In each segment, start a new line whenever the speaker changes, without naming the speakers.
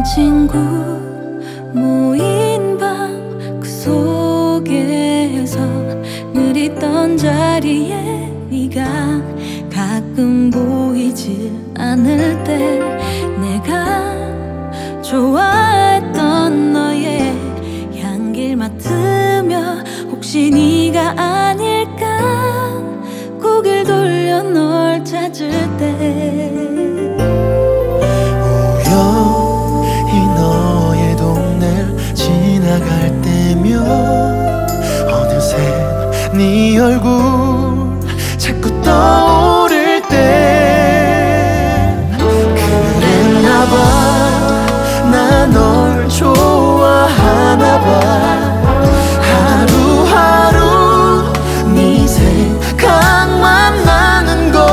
친구 모인 밤 그 속에서 늘 있던 자리에 네가 가끔 보이지 않을 때 내가 좋아했던 너의 향기를 맡으며 혹시 네가 아닐까 고개를 돌려 널 찾을 때
우연히 너의 동네를 지나갈 때면 어느새 네 얼굴 자꾸 떠오를 때 그랬나봐 나 널 좋아하나봐 하루하루 네 생각만 나는 걸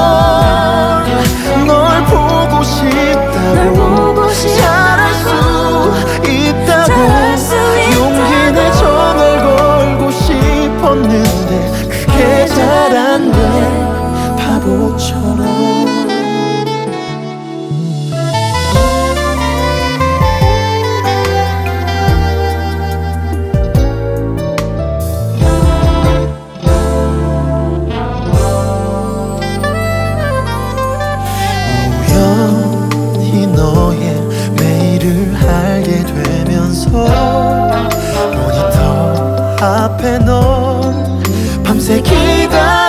널 보고 싶다고 잘할 수 있다고 용기 내서 널 걸고 싶었는데 그게 잘 안 돼 바보처럼 너의 매일을 알게 되면서 모니터 앞에 넌 밤새 기다려